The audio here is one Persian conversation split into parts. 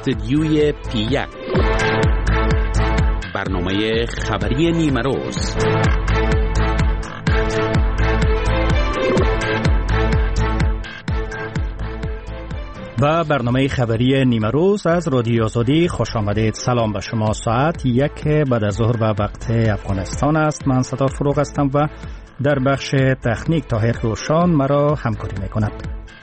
استدیوی P1 برنامه خبری نیمروز. و برنامه خبری نیمروز از رادیو آزادی خوش آمدید. سلام به شما. ساعت 1 بعد از ظهر به وقت افغانستان است. من ستار فروغ هستم و در بخش تکنیک طاهر روشان مرا همکاری میکند.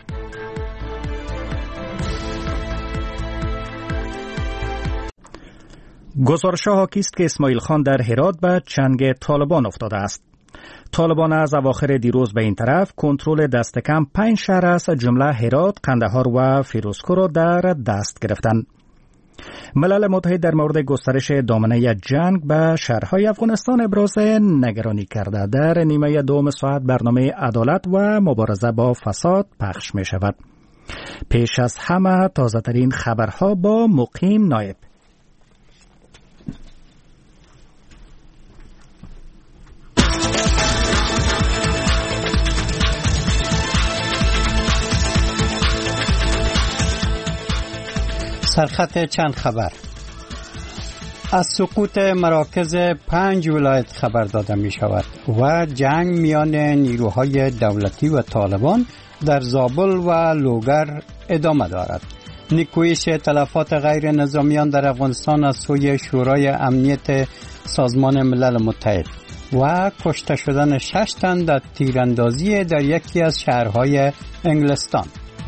گزارش حاکی است که اسماعیل خان در هرات به چنگ طالبان افتاده است. طالبان از اواخر دیروز به این طرف کنترل دست کم 5 شهر از جمله هرات، قندهار و فیروزکو را در دست گرفتند. ملل متحد در مورد گسترش دامنه جنگ به شهرهای افغانستان ابراز نگرانی کرده. در نیمه دوم ساعت برنامه عدالت و مبارزه با فساد پخش می شود. پیش از همه تازه ترین خبرها با مقیم نایب. سرخط چند خبر. از سقوط مراکز 5 ولایت خبر داده می شود و جنگ میان نیروهای دولتی و طالبان در زابل و لوگر ادامه دارد. نیکویش تلفات غیر نظامیان در افغانستان از سوی شورای امنیت سازمان ملل متحد و کشته شدن 6 تن در تیراندازی در یکی از شهرهای انگلستان.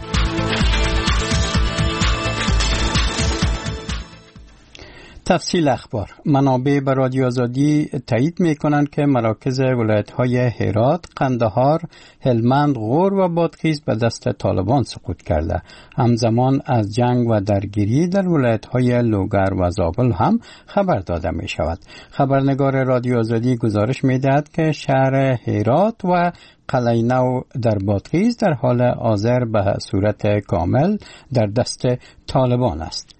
تفصیل اخبار. منابع به رادیو آزادی تایید می‌کنند که مراکز ولایت‌های هرات، قندهار، هلمند، غور و بادغیس به دست طالبان سقوط کرده. همزمان از جنگ و درگیری در ولایت‌های لوگر و زابل هم خبر داده می‌شود. خبرنگار رادیو آزادی گزارش می‌دهد که شهر هرات و قلعه نو در بادغیس در حال حاضر به صورت کامل در دست طالبان است.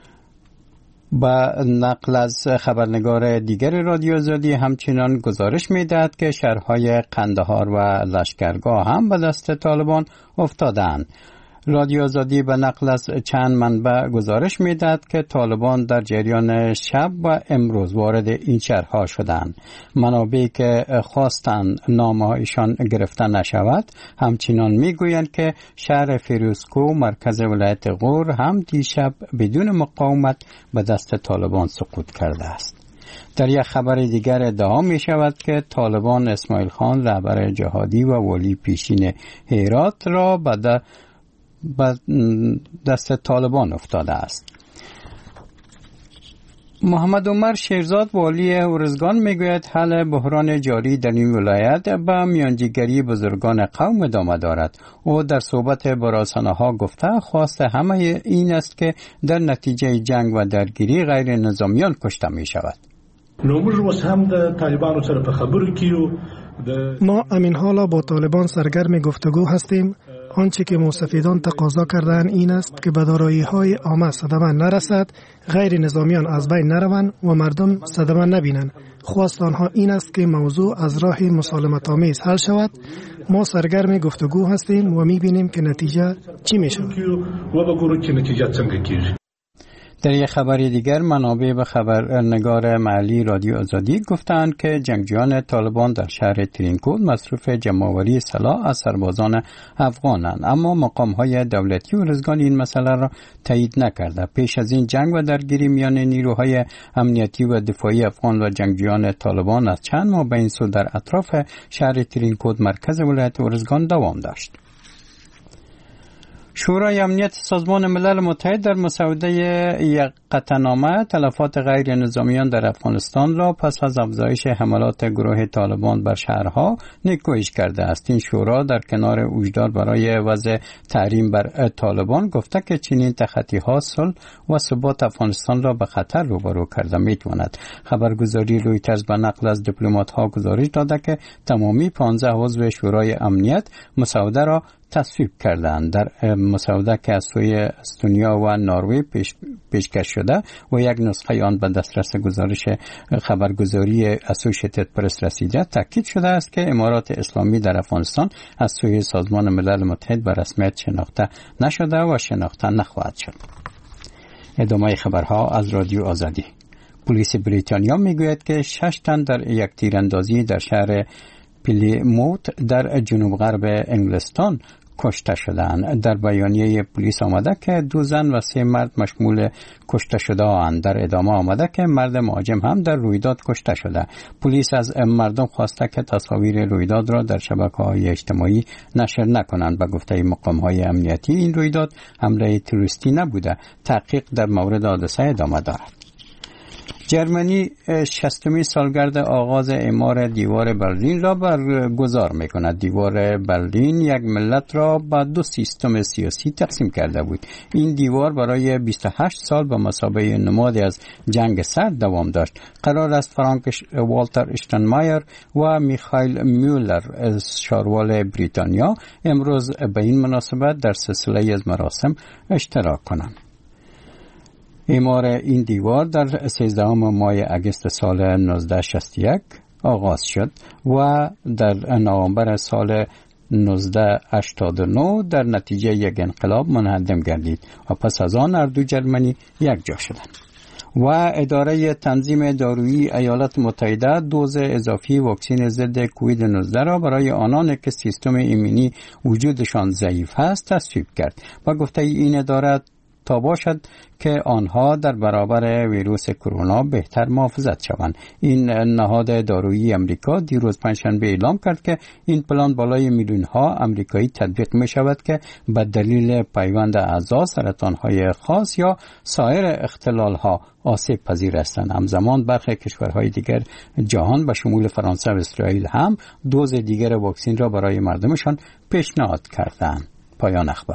با نقل از خبرنگار دیگر رادیو آزادی همچنان گزارش می‌دهد که شهرهای قندهار و لشکرگاه هم به دست طالبان افتادند. رادیو آزادی به نقل از چند منبع گزارش می‌دهد که طالبان در جریان شب و امروز وارد این شهرها شدند. منابعی که خواستند نامه‌هایشان گرفته نشود همچنان می‌گویند که شهر فیروزکو مرکز ولایت غور هم دیشب بدون مقاومت به دست طالبان سقوط کرده است. در یک خبر دیگر ادعا می شود که طالبان اسماعیل خان رهبر جهادی و ولی پیشین هرات را به دست طالبان افتاده است. محمد عمر شیرزاد والی ارزگان میگوید حل بحران جاری در این ولایت به میانجیگری بزرگان قوم ادامه دارد. او در صحبت با رسانه‌ها گفته خواست همه این است که در نتیجه جنگ و درگیری غیر نظامیان کشته می شود. ما امین حالا با طالبان سرگرم گفتگو هستیم. آنچه که مستفیدان تقاضا کردن این است که به دارایی‌های عامه صدمه نرسد، غیر نظامیان از بین نروند و مردم صدمه نبینند. خواست آنها این است که موضوع از راه مسالمت‌آمیز حل شود. ما سرگرم گفتگو هستیم و می‌بینیم که نتیجه چی می‌شود. در یک خبر دیگر منابع به خبرنگار محلی رادیو آزادی گفتند که جنگجویان طالبان در شهر ترینکود مصروف جمع‌آوری سلاح از سربازان افغانند، اما مقام‌های دولتی ارزگان این مسئله را تایید نکرده. پیش از این جنگ و درگیری میان نیروهای امنیتی و دفاعی افغان و جنگجویان طالبان از چند ماه به این سو در اطراف شهر ترینکود مرکز ولایت ارزگان دوام داشت. شورای امنیت سازمان ملل متحد در مسوده یک قطعنامه تلفات غیر نظامیان در افغانستان را پس از افزایش حملات گروه طالبان بر شهرها نیکویش کرده است. این شورا در کنار هشدار برای وضع تحریم بر طالبان گفته که چنین تخطی‌ها صلح و ثبات افغانستان را به خطر روبرو کرده می‌تواند. خبرگزاری رویترز به نقل از دیپلمات‌ها گزارش داده که تمامی 15 عضو شورای امنیت مسوده را تصویب کردند. در مسوده که از سوی استونیا و نروژ پیشکش شده و یک نسخه آن به دسترس گزارش خبرگزاری اسوشیتد پرس رسیده، تاکید شده است که امارات اسلامی در افغانستان از سوی سازمان ملل متحد به رسمیت شناخته نشده و شناخته نخواهد شد. ادامه خبرها از رادیو آزادی. پلیس بریتانیا میگوید که 6 تن در یک تیراندازی در شهر پلیموت در جنوب غرب انگلستان کشته شدند. در بیانیه پلیس آمده که 2 زن و 3 مرد مشمول کشته شده اند. در ادامه آمده که مرد مهاجم هم در رویداد کشته شده. پلیس از مردم خواسته که تصاویر رویداد را در شبکه‌های اجتماعی نشر نکنند. به گفته مقام‌های امنیتی این رویداد حمله تروریستی نبوده. تحقیق در مورد حادثه ادامه دارد. جرمنی 60مین سالگرد آغاز اعمار دیوار برلین را برگزار می‌کند. دیوار برلین یک ملت را به 2 سیستم سیاسی تقسیم کرده بود. این دیوار برای 28 سال به مثابه نمادی از جنگ سرد دوام داشت. قرار است فرانک والتر اشتنمایر و میخائیل میولر شاروال بریتانیا امروز به این مناسبت در سلسله از مراسم اشتراک کنند. اعمار این دیوار در 13 ماه اگست سال 1961 آغاز شد و در نوامبر سال 1989 در نتیجه یک انقلاب منهدم گردید و پس از آن هر دو جرمنی یک جا شدند. و اداره تنظیم دارویی ایالات متحده دوز اضافی واکسن ضد کووید 19 را برای آنان که سیستم ایمنی وجودشان ضعیف است تصویب کرد و گفته این اداره تا باشد که آنها در برابر ویروس کرونا بهتر محافظت شوند. این نهاد دارویی امریکا دیروز پنجشنبه اعلام کرد که این پلان بالای میلیون‌ها امریکایی تطبیق می شود که به دلیل پیوند اعضا، سرطان‌های خاص یا سایر اختلال‌ها آسیب پذیر هستند. همزمان برخی کشورهای دیگر جهان به شمول فرانسه و اسرائیل هم دوز دیگر واکسن را برای مردمشان پیشنهاد کردند. پایان اخبار.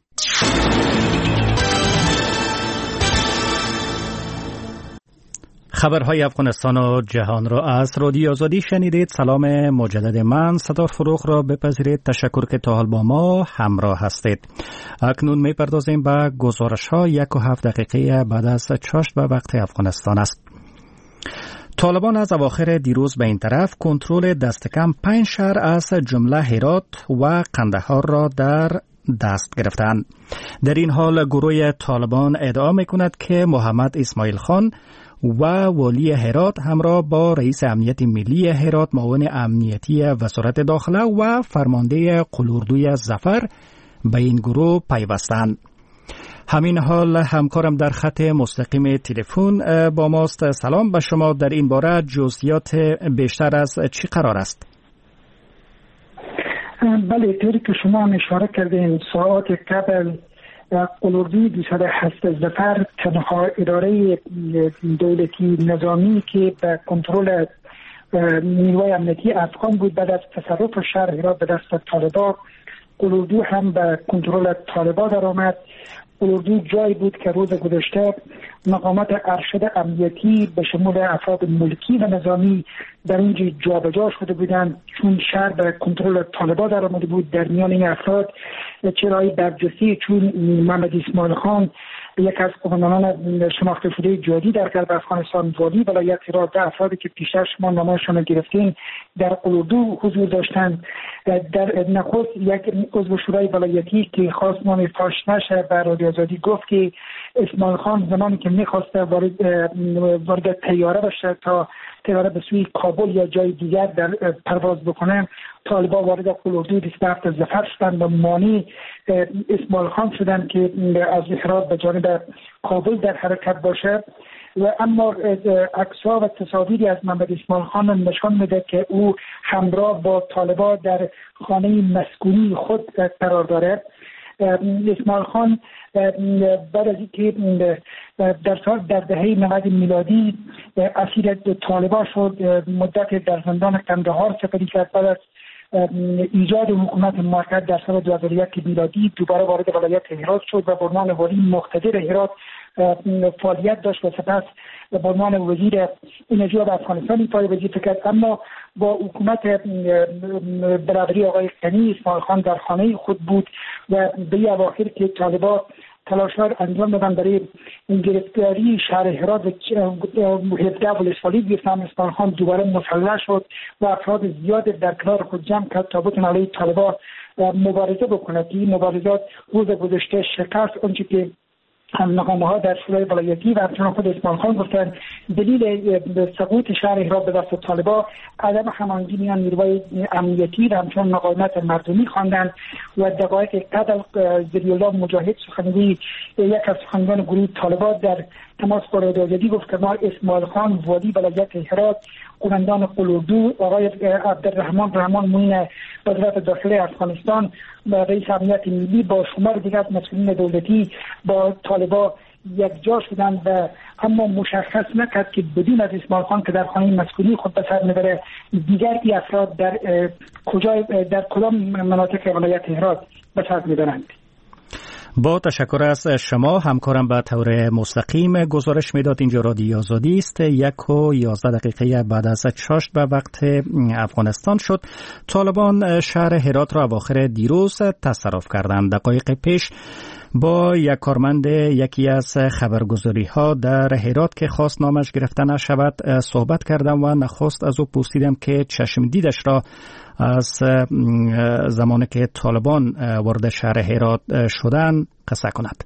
خبرهای افغانستان و جهان را از رادیو آزادی شنیدید. سلام مجدد من صدار فروغ را بپذیرید. تشکر که تا حال با ما همراه هستید. اکنون می پردازیم به گزارش ها. 1.7 دقیقه بعد از چاشت به وقت افغانستان است. طالبان از اواخر دیروز به این طرف کنترل دست کم 5 شهر از جمله هرات و قندهار را در دست گرفتند. در این حال گروه طالبان ادعا می‌کند که محمد اسماعیل خان و والی هرات همراه با رئیس امنیت ملی هرات، معاون امنیتی وزارت داخله و فرمانده قلوردوی ظفر به این گروه پیوستند. همین حال همکارم در خط مستقیم تلفن با ماست. سلام به شما. در این باره جزئیات بیشتر از چی قرار است؟ بله، طوری که شما هم اشاره کردین ساعات قبل قلوردوی 207 ظفر تنها اداره دولتی نظامی که به کنترل نیروی امنیتی افغان بود بعد از تصرف شهر هرات به دست طالبان، قلوردو هم به کنترل طالبان در آمد. قلوردو جایی بود که روز گذشته مقامات ارشد امنیتی به شمول افراد ملکی و نظامی در اینجا جابجا شده بودند، چون شهر به کنترل طالبان در آمده بود. در میان این افراد چرای برجسته چون محمد اسماعیل خان، یک از قماندانان شناخته شده جدی در غرب افغانستان، والی ولایت هرات، افرادی که پیشتر شما نامشون گرفتین در قلوردو حضور داشتند. در نخست یک عضو شورای ولایتی که خواست نام فاش نشه به رادیو آزادی گفت که اسماعیل خان زمانی که می‌خواسته وارد طیاره بشه تا طیاره به سوی کابل یا جای دیگر در پرواز بکنه، طالبان وارد قلوردو 27 ظفر شدند و مانع اسماعیل خان شدند که از هرات به جانب کابل در حرکت باشه. و اما عکس‌ها و تصاویری از محمد اسماعیل خان نشان میده که او همراه با طالبان در خانه مسکونی خود قرار داره. اسماعیل خان بعد از اینکه در دهه 90 میلادی اسیر طالبان شد، مدت در زندان قندهار سپری کرد. بعد از ایجاد حکومت موقت در سال 2001 میلادی دوباره وارد ولایت هرات شد و به عنوان والی مقتدر هرات فعالیت داشت و سپس به عنوان وزیر انرژی و افغانستان ایفای وظیفه کرد. اما با حکومت برابری آقای غنی، اسماعیل خان در خانه خود بود و به اواخر که طالبان تلاش‌ها انجام دادن برای گرفتاری شهر هرات و 17 ولسوالی گرفتن، اسماعیل خان دوباره مسلح شد و افراد زیاد در کنار خود جمع کرد تا بتونه علیه طالبان مبارزه بکنه. این مبارزات روز گذشته شکست. آنچه که نامه ها در شورای ولایتی و همچنان خود اسماعیل خان گفتن دلیل سقوط شهر هرات به دست طالبان عدم هماهنگی میان نیروهای امنیتی و همچنان مقاومت مردمی خواندند و دقایق قبل ذری الله مجاهد سخنگوی یک از سخنگوان گروه طالبان در تماس با رادیو آزادی گفت که ما اسماعیل خان والی ولایت هرات، قماندان قلوردو، آقای عبدالرحمن معین وزارت داخلی افغانستان و رئیس امنیت ملی با شمار دیگر مسئولین دولتی با طالبان یک جا شدند و اما مشخص نکرد که بدون از اسماعیل خان که در خانه مسکونی خود به سر میبره دیگر ای افراد در کدام مناطق ولایت هرات به سر میبرند. با تشکر از شما. همکارم به طور مستقیم گزارش میداد. اینجا رادیو آزادی است. 1:11 بعد از چاشت به وقت افغانستان شد. طالبان شهر هرات را اواخر دیروز تصرف کردند. دقایق پیش با یک کارمند یکی از خبرگزاری ها در هرات که خواست نامش گرفته نشود صحبت کردم و نخواست از او پرسیدم که چشم دیدش را از زمانی که طالبان وارد شهر هرات شدن قصه کند.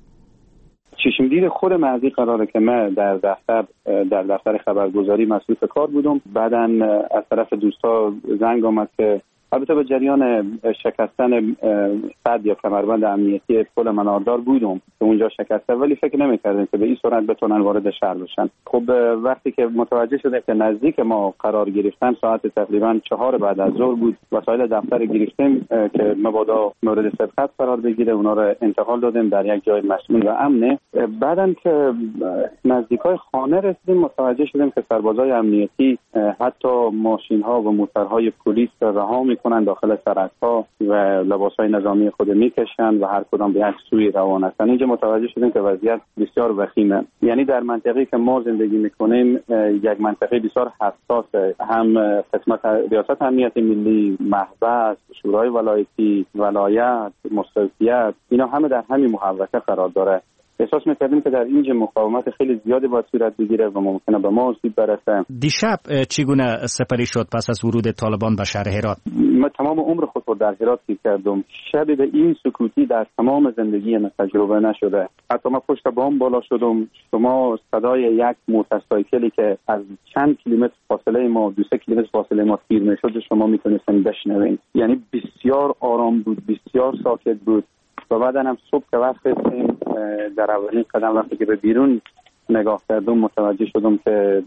چشم دید خود مهدی قراره که من در دفتر خبرگزاری مسئول کار بودم. بعداً از طرف دوستا زنگ آمد که البته به جریان شکستن سد یا کمربند امنیتی پل مناردار بودم که اونجا شکسته، ولی فکر نمی‌کردیم که به این صورت بتونن وارد شهر بشن. خب وقتی که متوجه شدیم که نزدیک ما قرار گرفتن ساعت تقریبا 4 بعد از ظهر بود، وسایل دفتر گرفتیم که مبادا مورد سبقت قرار بگیره، اونا رو انتقال دادیم در یک جای مسئول و امنه. بعداً که نزدیکای خانه رسیدیم متوجه شدیم که سربازای امنیتی حتی ماشین‌ها و موتورهای پلیس رها میکنن داخل سرک‌ها و لباس‌های نظامی خود میکشن و هر کدام به یک سوی روان هستن. اینجا متوجه شدیم که وضعیت بسیار وخیمه. یعنی در منطقه‌ای که ما زندگی میکنیم یک منطقه بسیار حساسه، هم قسمت ریاست امنیت ملی، محبس، شورای ولایتی، ولایت، مستوفیت، اینا همه در همین محوطه قرار داره. احساس می‌کردیم که در اینجا مقاومت خیلی زیادی باید صورت بگیره و ممکنه به ما آسیب برسه. دیشب چگونه سپری شد پس از ورود طالبان به شهر هرات؟ من تمام عمر خود رو در هرات کردم. شب به این سکوتی در تمام زندگی من تجربه نشده. حتی من پشت بام بالا شدم، شما صدای یک موتورسایکلی که از چند کیلومتر فاصله ما 2-3 کیلومتر فاصله ما تیر میشد شما میتونستین بشنوین. یعنی بسیار آرام بود، بسیار ساکت بود. و بعدا هم صبح که وقت رسیدیم در اولین قدم وقتی که به بیرون نگاه کردم متوجه شدم که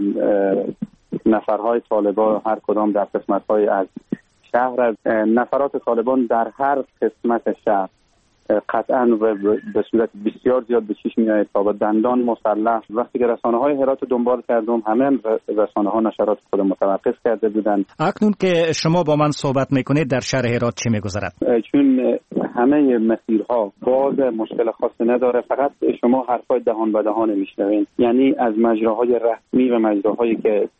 نفرهای طالبان هر کدام در قسمت‌های از شهر، از نفرات طالبان در هر قسمت شهر قطعاً و به صورت بسیار زیاد به چشم میاد تا با دندان مسلح. وقتی که رسانه‌های هرات دنبال کردم همه رسانه‌ها نشرات خود متوقف کرده بودند. اکنون که شما با من صحبت میکنید در شهر هرات چه میگذرد؟ چون همه مسیرها باز مشکل خاصی نداره، فقط شما حرفای دهان به دهان میشنوین. یعنی از مجراهای رسمی و مجراهایی که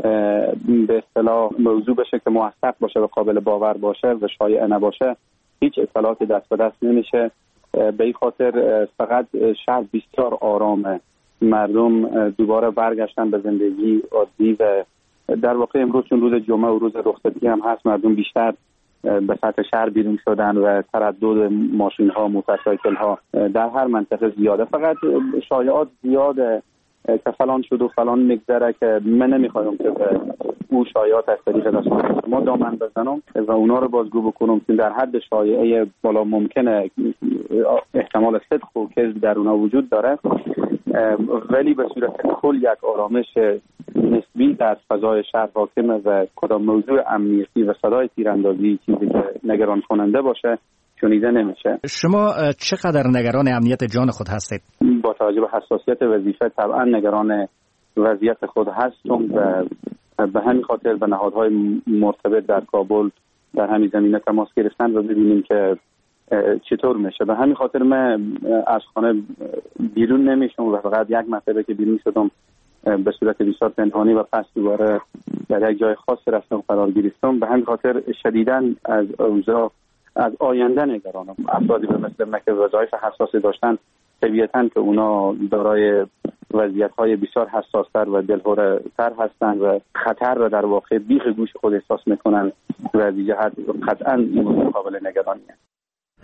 به اصطلاح موضوع بشه که موثق باشه و قابل باور باشه و شایع نباشه هیچ اطلاعاتی دست به دست نمیشه. به این خاطر فقط شهر بسیار آرامه، مردم دوباره برگشتن به زندگی عادی و در واقع امروز چون روز جمعه و روز رخصتی هم هست مردم بیشتر به سطح شهر بیرون شدن و تردد ماشین ها، موتورسایکل ها در هر منطقه زیاده. فقط شایعات زیاده که فلان شد و فلان میگذره که من نمیخوایم که او شایعات از طریق رسانه ما دامن بزنم و اونا رو بازگو بکنم که در حد شایعه بالا ممکنه احتمال صدق و کذب در اونا وجود داره، ولی به صورت کل یک آرامش نسبی در فضای شهر حاکمه و کدام موضوع امنیتی و صدای تیراندازی چیزی که نگران کننده باشه شنیده نمیشه. شما چقدر نگران امنیت جان خود هستید؟ با توجه به حساسیت وظیفه طبعا نگران وضعیت خود هستم و به همین خاطر به نهادهای مرتبط در کابل در همین زمینه تماس گرفتن و ببینیم که چطور میشه. به همین خاطر من از خانه بیرون نمیشم و فقط یک مرتبه که بیرون شدم به صورت بسیار پنهانی و پس دوباره در یک جای خاص رفتم قرار گرفتم. به همین خاطر شدیداً از اوضاع از آینده نگرانم. افرادی به مثل من که وظایف حساسی داشتن طبیعتاً که اونا دارای وضعیت‌های بسیار حساس‌تر و دلهره‌تر هستند و خطر را در واقع بیخ گوش خود احساس می‌کنند و دیگه قطعاً این قابل نگرانیه.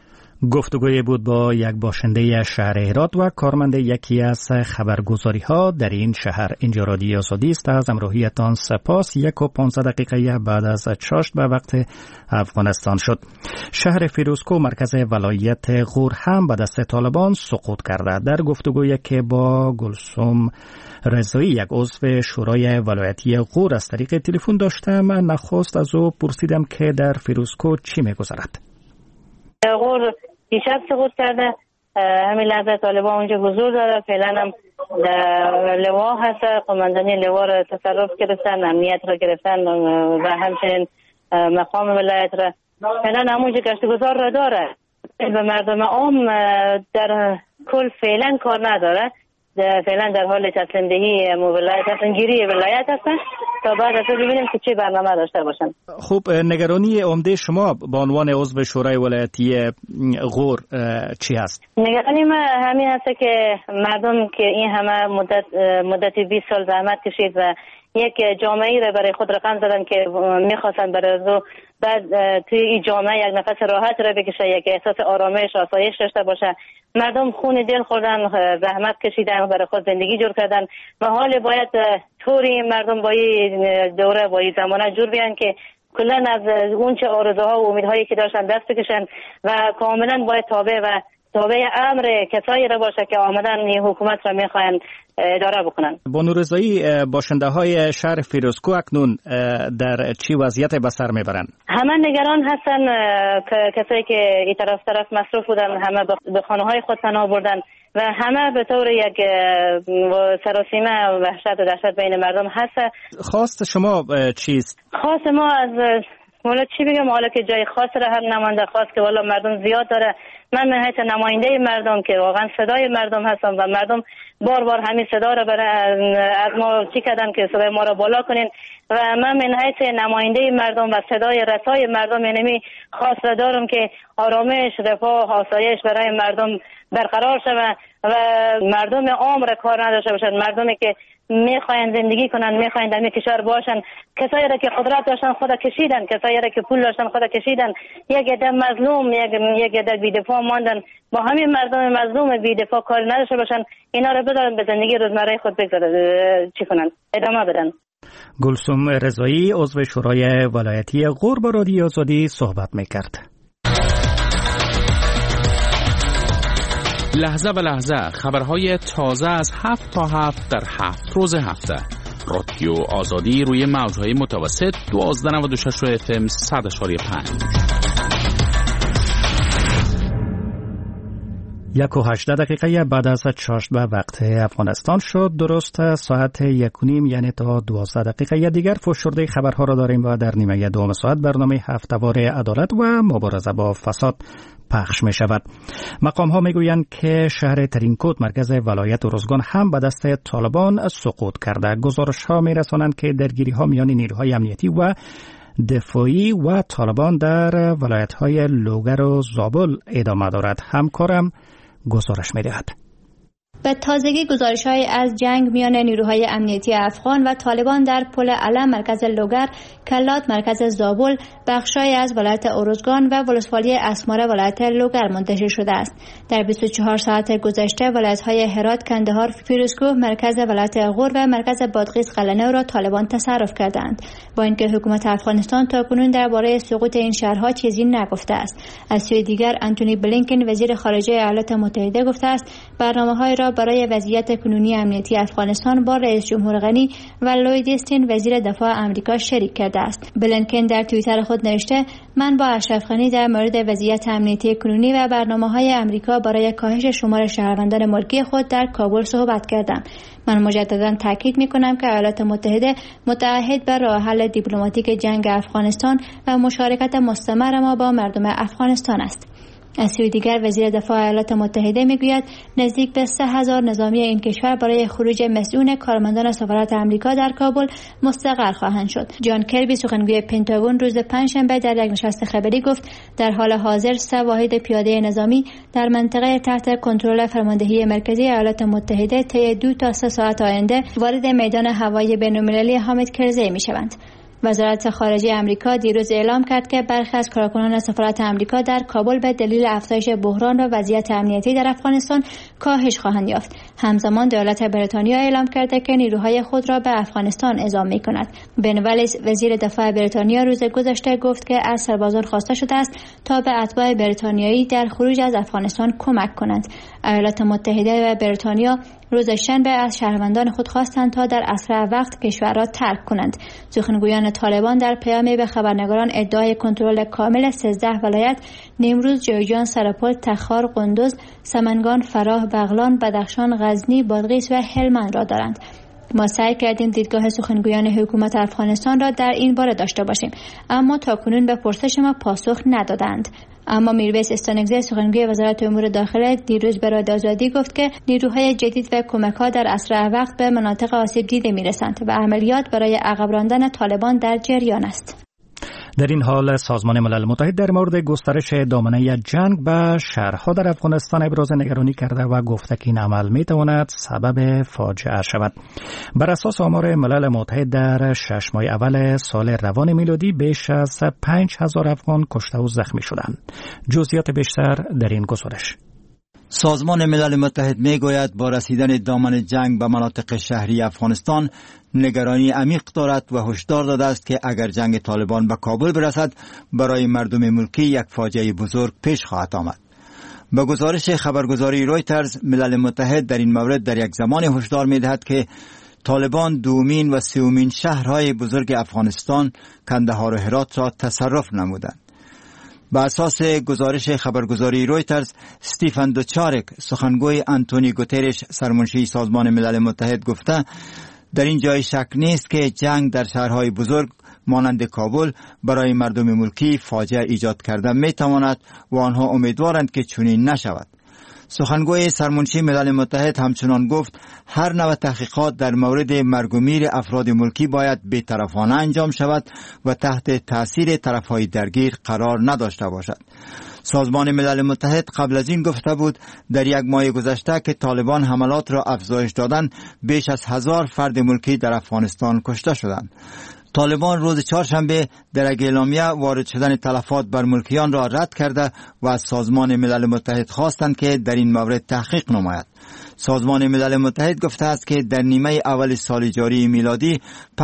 گفتگوی بود با یک باشنده شهر هرات و کارمند یکی از خبرگزاری ها در این شهر. اینجا رادیو آزادی است. از همراهیتان سپاس. 1:15 بعد از چاشت به وقت افغانستان شد. شهر فیروزکوه مرکز ولایت غور هم به دست طالبان سقوط کرده. در گفتگویی که با گلسوم رضایی یک عضو شورای ولایتی غور از طریق تلفن داشتم، نخست از او پرسیدم که در فیروزکوه چی می‌گذرد. غور دیشب سقوط کرده. همین لحظه طالبان اونجا حضور داره. فعلا هم لوا هست. قماندانی لوا را تصرف گرفتن، امنیت را گرفتن و همچنین مقام ولایت را فعلا همونجا گشتگزار را داره. به مردم عام در کل فعلا کار نداره. فعلا در حال تسلیم دهی ولایت هستن، گیری ولایت هستن تا بعد از ببینیم که چه برنامه داشته باشن. خب نگرانی عمده شما به عنوان عضو شورای ولایتی غور چی هست؟ نگرانی ما همین هست که مردم که این همه مدت 20 سال زحمت کشید و یک جامعه را برای خود رقم زدن که میخواستن برای از بعد توی این جامعه یک نفس راحت را بکشه، یک احساس آرامش آسایش داشته باشه. مردم خون دل خوردن، زحمت کشیدن، برای خود زندگی جور کردن و حال باید طوری مردم با این دوره با این زمانه جور بیان که کلا از اون چه آرزوها و امیدهایی که داشتن دست بکشن و کاملا باید تابع امر کسایی را باشه که آمدن این حکومت را میخواین اداره بکنن. بانو رضایی، باشنده های شهر فیروزکوه اکنون در چی وضعیت به سر میبرن؟ همه نگران هستن. کسایی که این طرف مصروف بودن همه به خانه های خود پناه بردن و همه به طور یک سراسیمه وحشت و دهشت بین مردم هست. خواست شما چیست؟ خواست ما از مولا چی بگم، حالا که جای خاص را هم نمانده. خواست که والا مردم زیاد داره. من به حیث نماینده مردم که واقعا صدای مردم هستم و مردم بار همین صدا را از ما چی کردن که صدای ما را بالا کنین و من به حیث نماینده مردم و صدای رسای مردم اینمی خواست دارم که آرامش، رفاه، آسایش برای مردم برقرار شود و مردم عام را کار نداشته باشند. مردمی که میخواین زندگی کنن، میخواین در کشور باشن، کسایی را که قدرت داشتن خدا کشیدن، کسایی را که پول داشتن خدا کشیدن، یک عده مظلوم، یک عده بی‌دفاع ماندن. با همین مردم مظلوم بی‌دفاع کار نداشته باشن، اینا را بذارن به زندگی روزمره خود بگذارن، چی کنن، ادامه بدن. گلسوم رضایی عضو شورای ولایتی غور با رادیو آزادی صحبت میکرد. لحظه به لحظه خبرهای تازه از 7 تا 7 در 7 روز هفته. رادیو آزادی روی موجهای متوسط 1296 FM 100.5. 1:18 بعد از چاشت به وقت افغانستان شد. درست ساعت 1:30 یعنی تا 12 دیگر فشرده خبرها را داریم و در نیمه دوم ساعت برنامه هفته‌وار عدالت و مبارزه با فساد پخش می شود. مقام ها می گویند که شهر ترینکوت مرکز ولایت ارزگان هم به دست طالبان سقوط کرده. گزارش ها می رسانند که درگیری ها میان نیروهای امنیتی و دفاعی و طالبان در ولایت های لوگر و زابل ادامه دارد. همکارم گزارش می دهد. به تازگی گزارش‌های از جنگ میان نیروهای امنیتی افغان و طالبان در پل علم مرکز لوگر، کلات مرکز زابل، بخشای از ولایت ارزگان و ولسوالی اسماره ولایت لوگر منتشر شده است. در 24 ساعت گذشته ولایت‌های هرات، کندهار، فیروزکوه، مرکز ولایت غور و مرکز بادغیس قلعه‌نو را طالبان تصرف کردند. با اینکه حکومت افغانستان تاکنون درباره سقوط این شهرها چیزی نگفته است. از سوی دیگر انتونی بلینکن وزیر خارجه ایالات متحده گفته است برنامه‌های را برای وضعیت کنونی امنیتی افغانستان با رئیس جمهور غنی و لوید استین وزیر دفاع آمریکا شریک کرده است. بلینکن در توییتر خود نوشته من با اشرف غنی در مورد وضعیت امنیتی کنونی و برنامه‌های آمریکا برای کاهش شمار شهروندان ملکی خود در کابل صحبت کردم. من مجددا تاکید می‌کنم که ایالات متحده متعهد به راه حل دیپلماتیک جنگ افغانستان و مشارکت مستمر ما با مردم افغانستان است. از سوی دیگر وزیر دفاع ایالات متحده میگوید نزدیک به 3000 نظامی این کشور برای خروج مسئول کارمندان سفارت آمریکا در کابل مستقر خواهند شد. جان کربی سخنگوی پنتاگون روز پنجشنبه در یک نشست خبری گفت در حال حاضر 3 واحد پیاده نظامی در منطقه تحت کنترل فرماندهی مرکزی ایالات متحده طی 2 تا 3 ساعت آینده وارد میدان هوایی بین‌المللی حامد کرزی میشوند. وزارت خارجه آمریکا دیروز اعلام کرد که برخی از کارکنان سفارت آمریکا در کابل به دلیل افزایش بحران و وضعیت امنیتی در افغانستان کاهش خواهند یافت. همزمان دولت بریتانیا اعلام کرده که نیروهای خود را به افغانستان اعزام می‌کند. بن والیس وزیر دفاع بریتانیا روز گذشته گفت که از سربازان خواسته شده است تا به اتباع بریتانیایی در خروج از افغانستان کمک کنند. ایالات متحده و بریتانیا روز شنبه از شهروندان خود خواستند تا در اسرع وقت کشور را ترک کنند. سخنگویان طالبان در پیامی به خبرنگاران ادعای کنترل کامل 13 ولایت نیمروز، جویجان، سرپل، تخار، قندوز، سمنگان، فراه، بغلان، بدخشان، غزنی، بادغیس و هلمند را دارند. ما سعی کردیم دیدگاه سخنگویان حکومت افغانستان را در این باره داشته باشیم، اما تاکنون به پرسش ما پاسخ ندادند. اما میرویس استانکزی سخنگوی وزارت امور داخله دیروز به رادیو آزادی گفت که نیروهای جدید و کمک‌ها در اسرع وقت به مناطق آسیب دیده می‌رسند و عملیات برای عقب راندن طالبان در جریان است. در این حال سازمان ملل متحد در مورد گسترش دامنه جنگ به شهرها در افغانستان ابراز نگرانی کرده و گفته که این عمل میتواند سبب فاجعه شود. بر اساس آمار ملل متحد در 6 ماه اول سال روان میلادی بیش از 5000 افغان کشته و زخمی شدند. جزئیات بیشتر در این گزارش. سازمان ملل متحد میگوید با رسیدن دامن جنگ به مناطق شهری افغانستان نگرانی عمیق دارد و هشدار داده است که اگر جنگ طالبان به کابل برسد برای مردم ملکی یک فاجعه بزرگ پیش خواهد آمد. به گزارش خبرگزاری رویترز، ملل متحد در این مورد در یک زمان هشدار می‌دهد که طالبان دومین و سومین شهرهای بزرگ افغانستان کندهار و هرات را تصرف نمودند. به اساس گزارش خبرگزاری رویترز، استیفن دوچارک سخنگوی آنتونی گوترش سرمنشی سازمان ملل متحد گفته در این جای شک نیست که جنگ در شهرهای بزرگ مانند کابل برای مردم ملکی فاجعه ایجاد کرده میتواند و آنها امیدوارند که چنین نشود. سخنگوی سرمنشی ملل متحد همچنان گفت هر نوع تحقیقات در مورد مرگ و میر افراد ملکی باید بی‌طرفانه انجام شود و تحت تأثیر طرفهای درگیر قرار نداشته باشد. سازمان ملل متحد قبل از این گفته بود در یک ماه گذشته که طالبان حملات را افزایش دادند بیش از 1000 فرد ملکی در افغانستان کشته شدند. طالبان روز چهارشنبه در یک اعلامیه وارد شدن تلفات بر ملکیان را رد کرده و از سازمان ملل متحد خواستند که در این مورد تحقیق نماید. سازمان ملل متحد گفته است که در نیمه اول سال جاری میلادی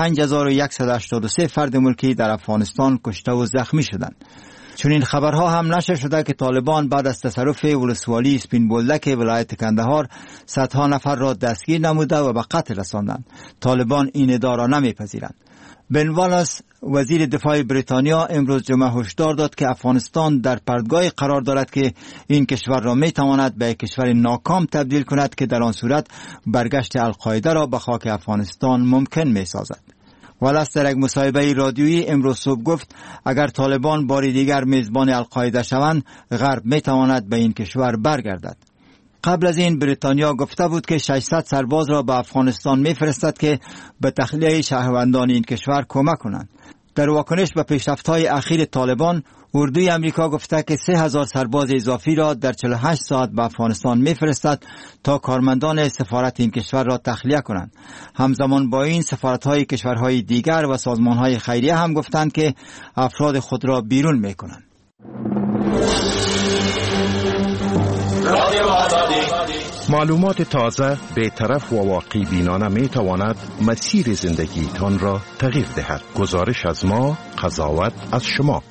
5183 فرد ملکی در افغانستان کشته و زخمی شدند. چنین خبرها هم نشر شده که طالبان بعد از تصرف ولسوالی سپین بولدک ولایت کندهار صدها نفر را دستگیر نموده و به قتل رساندند. طالبان این ادعا را نمیپذیرند. بن والیس وزیر دفاع بریتانیا امروز جمعه هشدار داد که افغانستان در پرتگاهی قرار دارد که این کشور را میتواند به کشور ناکام تبدیل کند که در آن صورت برگشت القاعده را به خاک افغانستان ممکن میسازد. والیس در یک مصاحبه رادیویی امروز صبح گفت اگر طالبان بار دیگر میزبان القاعده شوند غرب میتواند به این کشور برگردد. قبل از این بریتانیا گفته بود که 600 سرباز را به افغانستان میفرستد که به تخلیه شهروندان این کشور کمک کنند. در واکنش به پیشرفت‌های اخیر طالبان، اردوی امریکا گفته که 3000 سرباز اضافی را در 48 ساعت به افغانستان میفرستد تا کارمندان سفارت این کشور را تخلیه کنند. همزمان با این سفارت‌های کشورهای دیگر و سازمان‌های خیریه هم گفتند که افراد خود را بیرون می‌کنند. معلومات تازه، بی‌طرف و واقع بینانه می تواند مسیر زندگیتان را تغییر دهد. گزارش از ما، قضاوت از شما.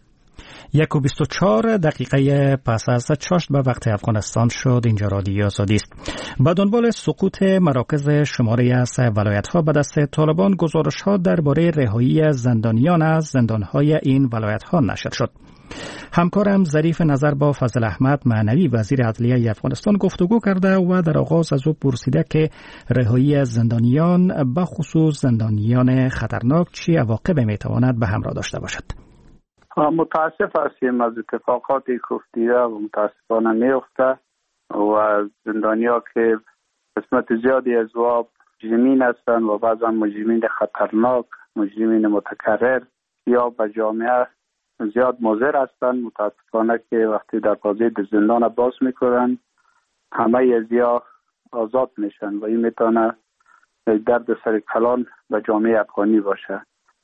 1:24 دقیقه پس از چاشت به وقت افغانستان شد. اینجا رادیو آزادی است. با دنبال سقوط مراکز شماری از ولایت‌ها به دست طالبان، گزارش‌ها درباره رهایی زندانیان از زندان‌های این ولایت‌ها نشر شد. همکارم ظریف نظر با فضل احمد معنوی وزیر عدلیه افغانستان گفتگو کرده و در آغاز از او پرسیده که رهایی زندانیان به خصوص زندانیان خطرناک چه عواقبی میتواند به همراه داشته باشد. متاسف هستیم از اتفاقاتی که افتیده و متاسفانه میفته و زندانیا که قسمت زیادی از او مجرمین هستند و بعضا مجرمین خطرناک، مجرمین متکرر یا به جامعه زیاد مضر هستند. متاسفانه که وقتی دروازه زندان باز میکنن همه از یا آزاد میشن و این میتونه درد سر کلان به جامعه افغانی باشه.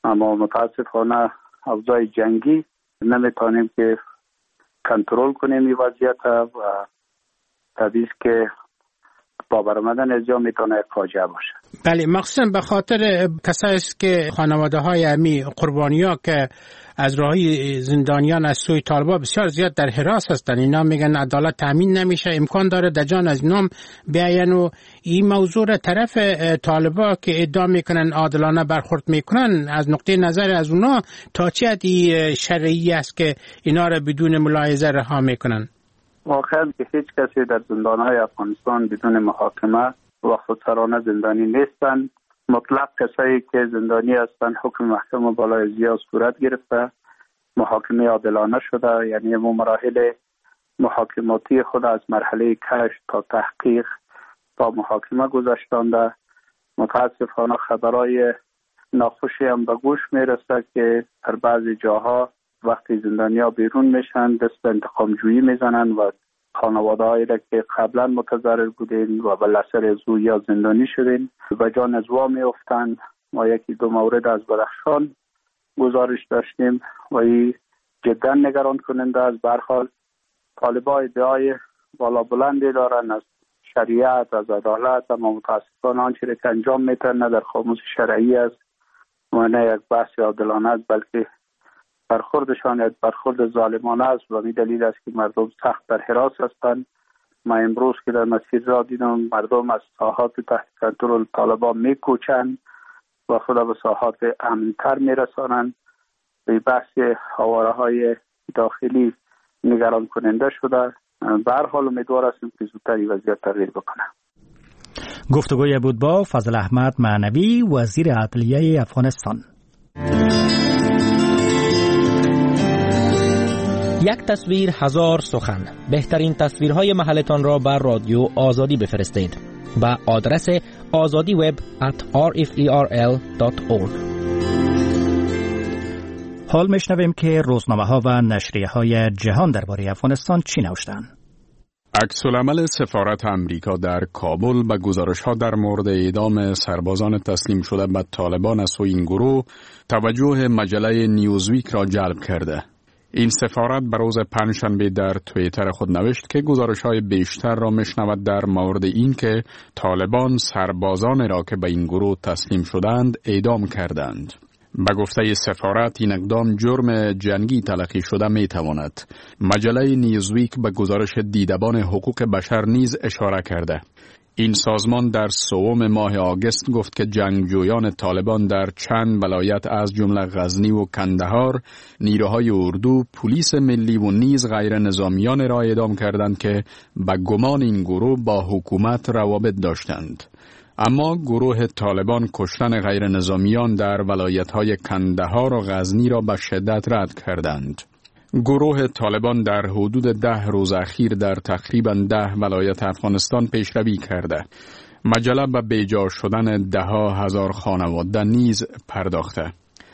اما متاسفانه اوضاع جنگی نمیتونیم که کنترل کنیم این وضعیت و طبیعی که با برآمدن از جا میتونه فاجعه باشه. بله، مخصوصا به خاطر کسایی است که خانواده های امی قربانی‌ها که از راهی زندانیان از سوی طالبان بسیار زیاد در حراس هستند. اینا میگن عدالت تامین نمیشه، امکان داره دجان از نام بیاین و این موضوع را طرف طالبان که ادعا میکنن عادلانه برخورد میکنن از نقطه نظر از اونا تا چه حدی شرعی است که اینا را بدون ملاحظه رها میکنن؟ واقعا که هیچ کسی در زندانهای افغانستان بدون محاکمه و خودسرانه زندانی نیستند. مطلق کسایی که زندانی هستند حکم محکمه بالای ازیا صورت گرفته، محاکمه عادلانه شده، یعنی مراحل محاکماتی خود از مرحله کشف تا تحقیق تا محاکمه گذاشتانده. متاسفانه خبرهای ناخوشی هم به گوش میرسه که در بعضی جاها وقتی زندانی‌ها بیرون میشن دست به انتقام جویی میزنن و خانواده هایی را که قبلا متضرر بودین و به لسر زو یا زندانی شدین به جان ازوا میافتند. ما یکی دو مورد از بدخشان گزارش داشتیم و این جدا نگران کننده است. به هر حال طالبان ادعای بالا بلندی دارن از شریعت، از عدالت، اما متاسفانه آنچه را که انجام میتن نه در خاموش شرعی است و نه یک بحث عادلانه است، بلکه برخوردشان برخورد ظالمانه است و این دلیل است که مردم سخت در حراس هستند. ما امروز که در مسیر را دیدم مردم از ساحات تحت کنترل طالبان میکوچند و خود به ساحات امن‌تر میرسانند. به بحث حواره‌های داخلی نگران کننده شده. به هر حال امیدوار هستیم که زودتر این وضعیت تغییر بکنه. گفتگوی بود با فضل احمد معنوی، وزیر عدلیه افغانستان. یک تصویر هزار سخن. بهترین تصویرهای محلتان را بر رادیو آزادی بفرستید به آدرس azadiweb@rferl.org. حال میشنویم که روزنامه‌ها و نشریه‌های جهان درباره افغانستان چی نوشتند. عکس‌العمل سفارت امریکا در کابل به گزارش‌ها در مورد اعدام سربازان تسلیم شده به طالبان از سوی این گروه توجه مجله نیوزویک را جلب کرده. این سفارت به روز پنجشنبه در توییتر خود نوشت که گزارش‌های بیشتر را میشنود در مورد این که طالبان سربازان را که به این گروه تسلیم شدند اعدام کردند. به گفته سفارت این اقدام جرم جنگی تلقی شده میتواند. مجله نیوزویک به گزارش دیدبان حقوق بشر نیز اشاره کرده. این سازمان در سوم ماه آگوست گفت که جنگجویان طالبان در چند ولایت از جمله غزنی و کندهار نیروهای اردو، پلیس ملی و نیز غیر نظامیان را اعدام کردند که به گمان این گروه با حکومت روابط داشتند. اما گروه طالبان کشتن غیر نظامیان در ولایت‌های کندهار و غزنی را به شدت رد کردند. گروه طالبان در حدود 10 روز اخیر در تقریباً 10 ولایت افغانستان پیشروی کرده. مجله به بیجا شدن 10,000 خانواده نیز پرداخته.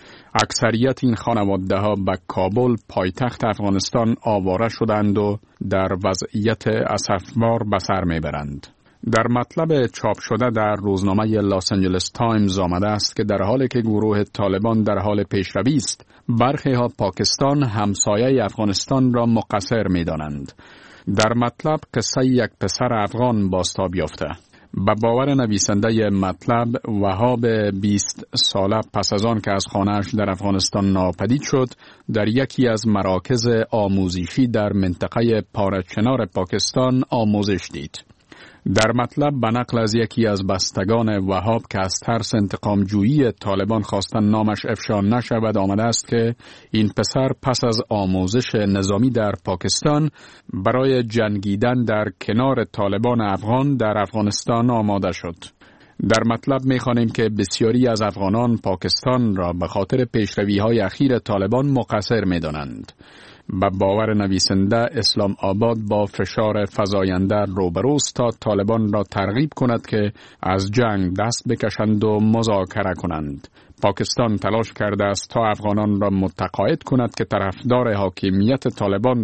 اکثریت این خانواده ها به کابل پایتخت افغانستان آواره شدند و در وضعیت اسفبار به سر میبرند. در مطلب چاپ شده در روزنامه لاس آنجلس تایمز آمده است که در حالی که گروه طالبان در حال پیشروی است، برخی ها پاکستان همسایه افغانستان را مقصر می دانند. در مطلب قصه یک پسر افغان بازتاب یافته. به باور نویسنده مطلب، وهاب 20 ساله پس از آن که از خانه‌اش در افغانستان ناپدید شد، در یکی از مراکز آموزشی در منطقه پارچنار پاکستان آموزش دید. در مطلب به نقل از یکی از بستگان وهاب که از ترس انتقام جویی طالبان خواستن نامش افشا نشود آمده است که این پسر پس از آموزش نظامی در پاکستان برای جنگیدن در کنار طالبان افغان در افغانستان آماده شد. در مطلب می‌خوانیم که بسیاری از افغانان پاکستان را به خاطر پیشروی‌های اخیر طالبان مقصر می‌دانند. به باور نویسنده، اسلام آباد با فشار فزاینده روبروست تا طالبان را ترغیب کند که از جنگ دست بکشند و مذاکره کنند. پاکستان تلاش کرده است تا افغانان را متقاعد کند که طرفدار حاکمیت طالبان